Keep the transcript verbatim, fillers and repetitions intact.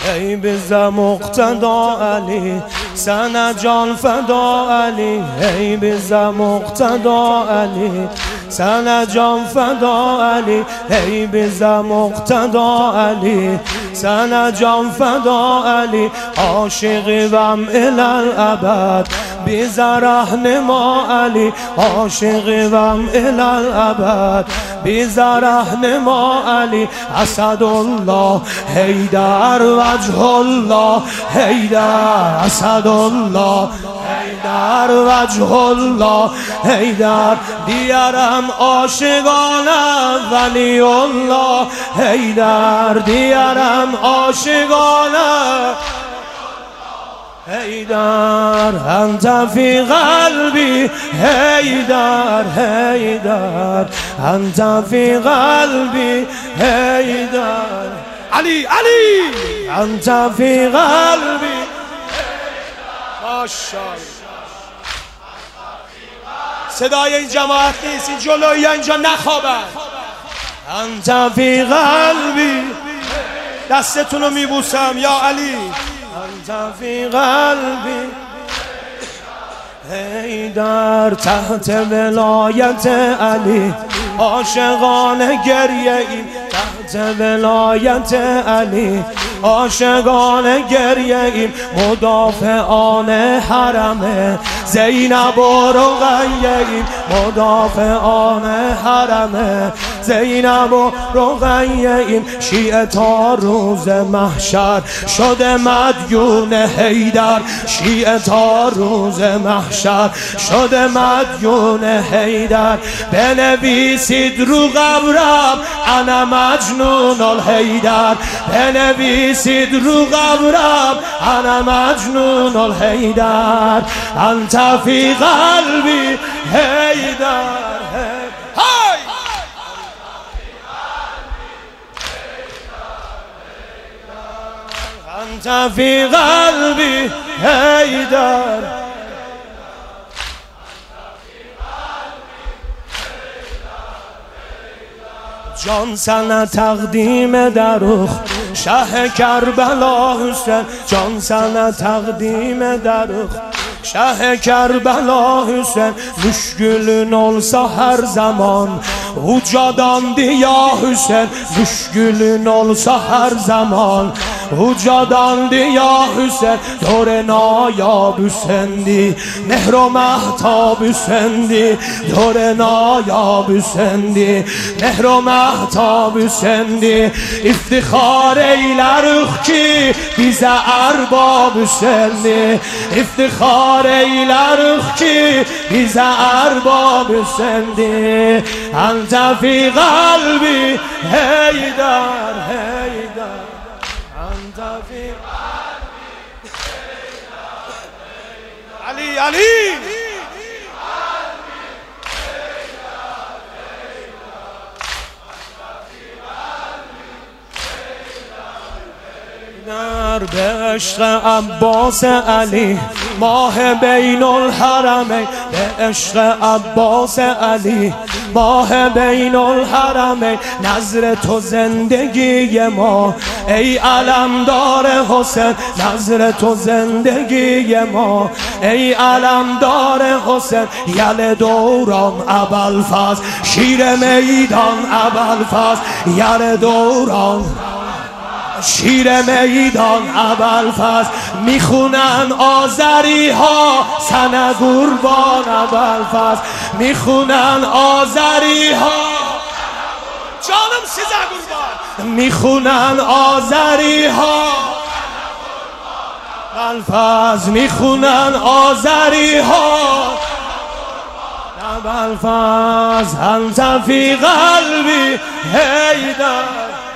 ای بزا مقتدا علی سنا جان فدا علی ای بزا مقتدا علی سنا جان فدا علی ای بزا مقتدا علی سنا جان فدا علی عاشق وم الالابد بزا رهنما علی عاشق وم الالابد بزا رهنما علی اسد الله حیدر وجه الله حیدر اسد الله حیدر وجه الله حیدر دیارم عاشقانه ولی الله حیدر دیارم عاشقانه حیدر انت فی قلبی حیدر حیدر انت فی قلبی حیدر علی علی انت فی قلبی ماشاءالله. صدای این جماعت نیست، این جلوی اینجا نخوابن. انت فی قلبی دستتون رو میبوسم یا علی انت فی قلبی حیدر تحت ولایت علی عاشقان گریه ایم تحت ولایت علی عاشقان گریه ایم مدافعان حرم زینب و رقیه ایم مدافعان حرم زینب و رقیه ایم شیعه تا روز محشر شده مدیون حیدر شیعه تا روز محشر شده مدیون حیدر بنویسید رو قبرم انا مجنون الحیدر بنویسید رو قبرم انا مجنون الحیدر انت فی قلبی حیدر انت فی قلبی حیدر جان سنا تقدیم دروخ شه کربلا حسین جان سنا تقدیم دروخ شه کربلا حسین مشکلün olsa her zaman ucadandı ya Hüseyin müşkülün olsa her zaman ucadandı ya Hüseyin dore nayab Hüseyin'di mehro mahtab Hüseyin'di dore nayab Hüseyin'di mehro mahtab Hüseyin'di iftihar eylerük ki bize erbab Hüseyin'di iftihar eylerük ki bize erbab Hüseyin'di انت فی قلبی حیدر حیدر انت فی قلبی علی علی به عشق عباس علی ماه بین الحرمین به عشق عباس علی ماه بین الحرمین نظر تو زندگی ما ای علمدار حسین نظر تو زندگی ما ای علمدار حسین یل دوران ابوالفضل شیر میدان ابوالفضل یل دوران شیر میدان ابوالفضل میخونن آذری ها سنا قربان ابوالفضل میخونن آذری ها جانم سیزه قربان میخونن آذری ها ابوالفضل میخونن آذری ها ابوالفضل انت فی قلبی حیدر